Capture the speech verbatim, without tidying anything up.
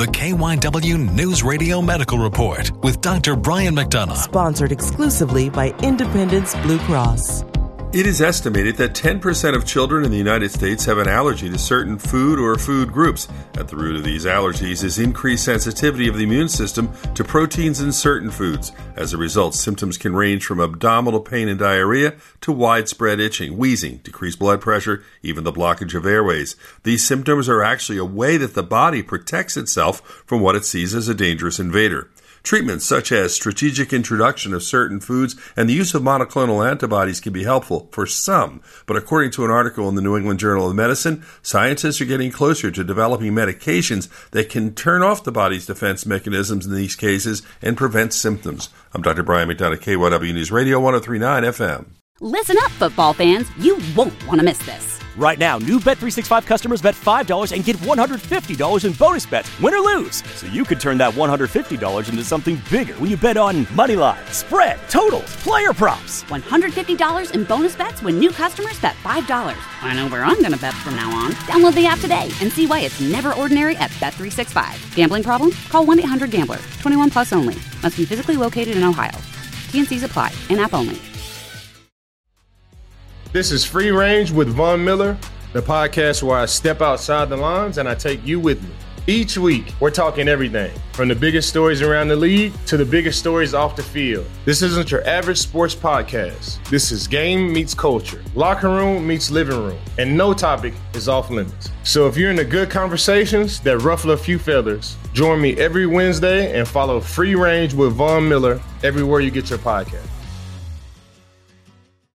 the K Y W News Radio Medical Report with Doctor Brian McDonough. Sponsored exclusively by Independence Blue Cross. It is estimated that ten percent of children in the United States have an allergy to certain food or food groups. At the root of these allergies is increased sensitivity of the immune system to proteins in certain foods. As a result, symptoms can range from abdominal pain and diarrhea to widespread itching, wheezing, decreased blood pressure, even the blockage of airways. These symptoms are actually a way that the body protects itself from what it sees as a dangerous invader. Treatments such as strategic introduction of certain foods and the use of monoclonal antibodies can be helpful for some, but according to an article in the New England Journal of Medicine, scientists are getting closer to developing medications that can turn off the body's defense mechanisms in these cases and prevent symptoms. I'm Doctor Brian McDonough, K Y W News Radio, one oh three point nine F M. Listen up, football fans. You won't want to miss this. Right now, new Bet three sixty-five customers bet five dollars and get one hundred fifty dollars in bonus bets, win or lose. So you could turn that one hundred fifty dollars into something bigger when you bet on money line, spread, totals, player props. one hundred fifty dollars in bonus bets when new customers bet five dollars. I know where I'm going to bet from now on. Download the app today and see why it's never ordinary at Bet three sixty-five. Gambling problem? Call one eight hundred gambler. twenty-one plus only. Must be physically located in Ohio. T and C's apply. In-app only. This is Free Range with Von Miller, the podcast where I step outside the lines and I take you with me. Each week, we're talking everything, from the biggest stories around the league to the biggest stories off the field. This isn't your average sports podcast. This is game meets culture, locker room meets living room, and no topic is off limits. So if you're into good conversations that ruffle a few feathers, join me every Wednesday and follow Free Range with Von Miller everywhere you get your podcast.